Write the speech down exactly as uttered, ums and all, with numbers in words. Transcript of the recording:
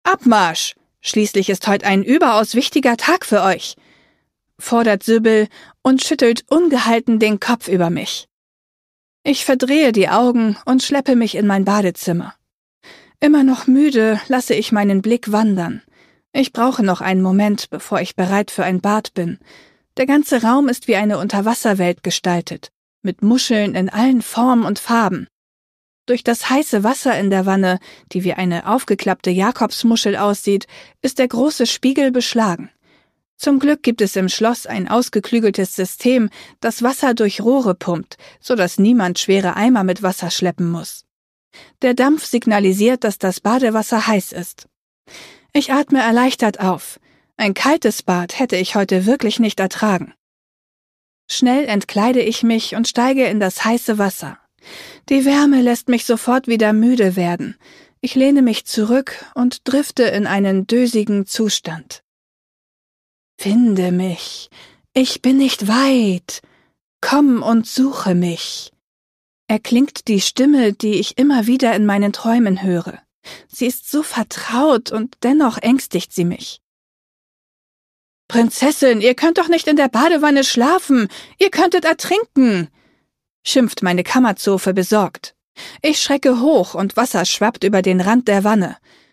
Abmarsch! Schließlich ist heute ein überaus wichtiger Tag für euch!« fordert Sybil und schüttelt ungehalten den Kopf über mich. Ich verdrehe die Augen und schleppe mich in mein Badezimmer. Immer noch müde lasse ich meinen Blick wandern. Ich brauche noch einen Moment, bevor ich bereit für ein Bad bin. Der ganze Raum ist wie eine Unterwasserwelt gestaltet, mit Muscheln in allen Formen und Farben. Durch das heiße Wasser in der Wanne, die wie eine aufgeklappte Jakobsmuschel aussieht, ist der große Spiegel beschlagen. Zum Glück gibt es im Schloss ein ausgeklügeltes System, das Wasser durch Rohre pumpt, so dass niemand schwere Eimer mit Wasser schleppen muss. Der Dampf signalisiert, dass das Badewasser heiß ist. Ich atme erleichtert auf. Ein kaltes Bad hätte ich heute wirklich nicht ertragen. Schnell entkleide ich mich und steige in das heiße Wasser. Die Wärme lässt mich sofort wieder müde werden. Ich lehne mich zurück und drifte in einen dösigen Zustand. »Finde mich, ich bin nicht weit, komm und suche mich«, erklingt die Stimme, die ich immer wieder in meinen Träumen höre. Sie ist so vertraut und dennoch ängstigt sie mich. »Prinzessin, ihr könnt doch nicht in der Badewanne schlafen, ihr könntet ertrinken«, schimpft meine Kammerzofe besorgt. Ich schrecke hoch und Wasser schwappt über den Rand der Wanne.